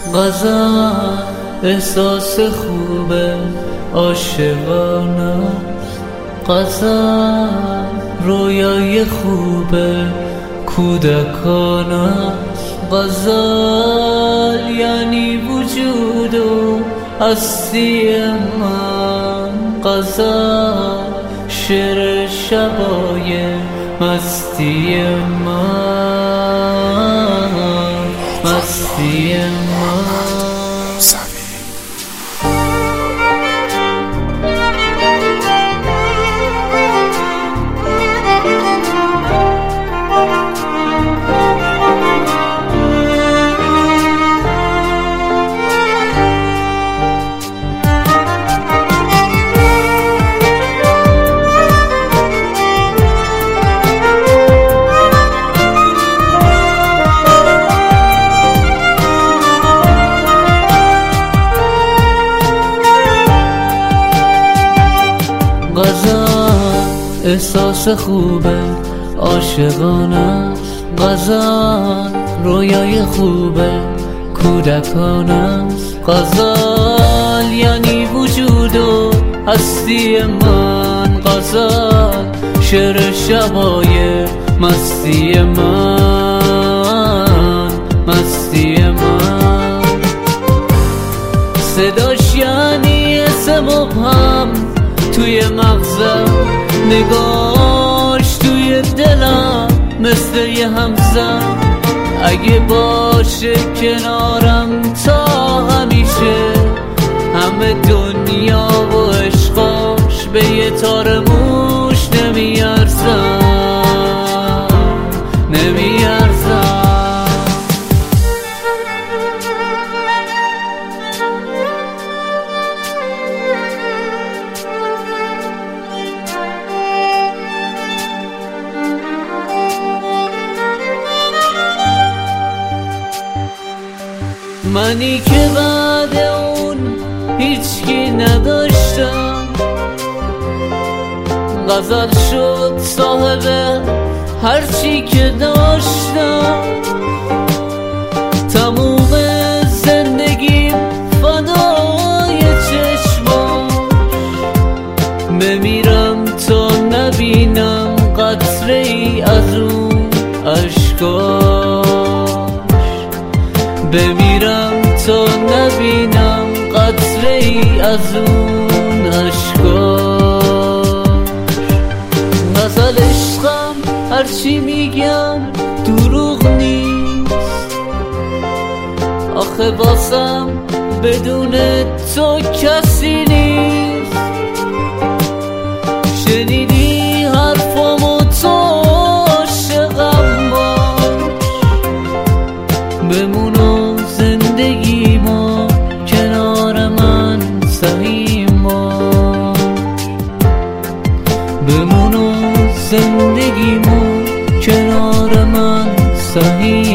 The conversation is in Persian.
غزل احساس خوبه عاشقانه، غزل رویای خوبه کودکانه، غزل یعنی وجود و هستی من، غزل شعر شبای مستی من، مستی من. غزل احساس خوبه عاشقانه است، غزل رویای خوبه کودکانه است، غزل یعنی وجود و هستی من، غزل شعر شبای مستی من، مستی من. صداش یعنی اسم مبهم توی مغزم، نگاش توی دلم مثل یه همزم، اگه باشه کنارم تا همیشه، همه دنیا و عشقاش به یه تار موش نمیارزم، نمیارزم. منی که بعد اون هیچکی نداشتم، غزل شد صاحب هرچی که داشتم، تموم زندگیم فدای چشماش، بمیرم تا نبینم قطره ای از اون اشکاش، بمیرم تا نبینم قطره ای از اون اشکاش. غزل عشقم هرچی میگم دروغ نیست، آخه واسم بدون تو کسی نیست، شنیدی حرفامو تو عاشقم باش، بمون زندگیمو کنار من سهیم باش، بمون زندگیمو کنار من سهیم.